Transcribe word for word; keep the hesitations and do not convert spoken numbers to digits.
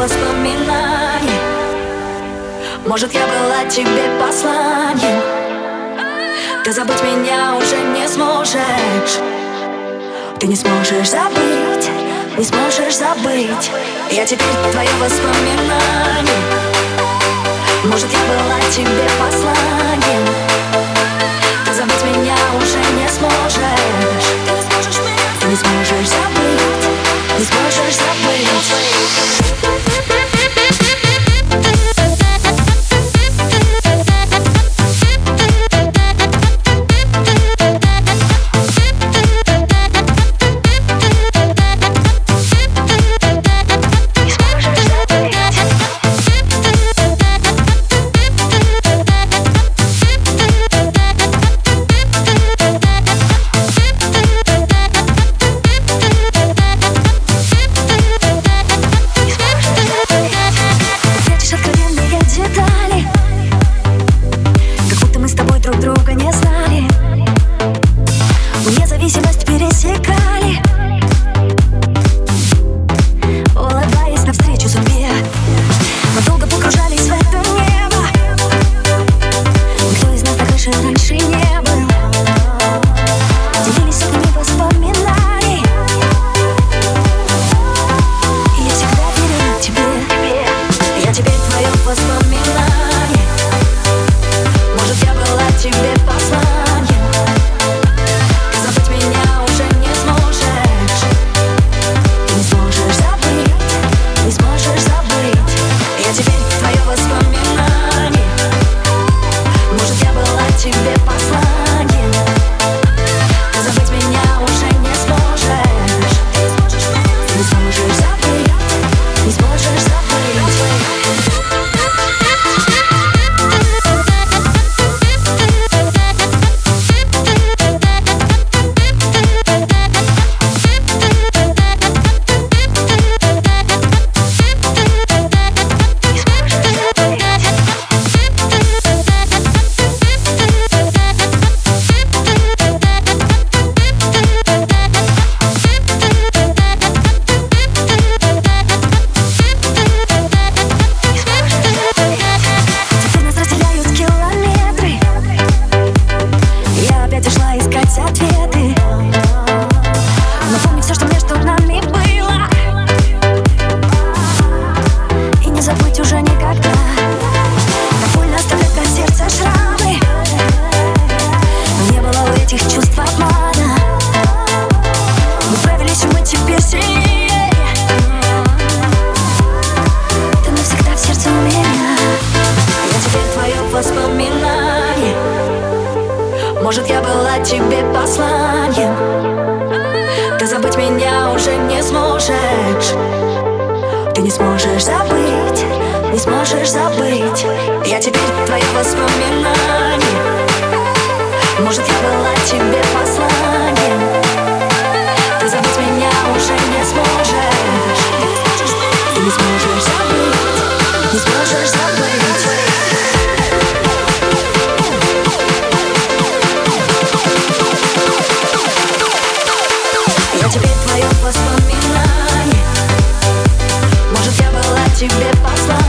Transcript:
воспоминаний. Может, я была тебе посланием. Ты забыть меня уже не сможешь. Ты не сможешь забыть, не сможешь забыть. Я теперь твое воспоминание. Может, я была тебе посланием. Ты забыть меня уже не сможешь. Ты не сможешь забыть, не сможешь забыть. Друг друга не знали, вне зависимость пересекали, улыбаясь навстречу судьбе. Мы долго погружались в это небо. Никто из нас на крыше раньше не был. Делились сотнями воспоминаний. И я всегда верю тебе. Я теперь твое воспоминание. Может, я была тебе посланием. Ты забыть меня уже не сможешь. Ты не сможешь забыть, не сможешь забыть. Я теперь твое воспоминание. Может, я была тебе посланием. Ты забыть меня уже не сможешь. Ты не сможешь забыть, не сможешь забыть. Ответы. Но помни все, что между нами было. И не забыть уже никогда. Так больно оставлять на сердце шрамы. Но не было у этих чувств обмана. Мы справились, и мы теперь сильнее. Ты навсегда в сердце у меня. Я теперь твое воспоминание. Может, я была тебе посланием. Ты забыть меня уже не сможешь. Ты не сможешь забыть, не сможешь забыть. Я теперь твое воспоминание. Может, я была тебе посланием. Ты забыть меня уже не сможешь. Ты не сможешь забыть, не сможешь забыть. Я теперь твое воспоминание. Может, я была тебе посланием.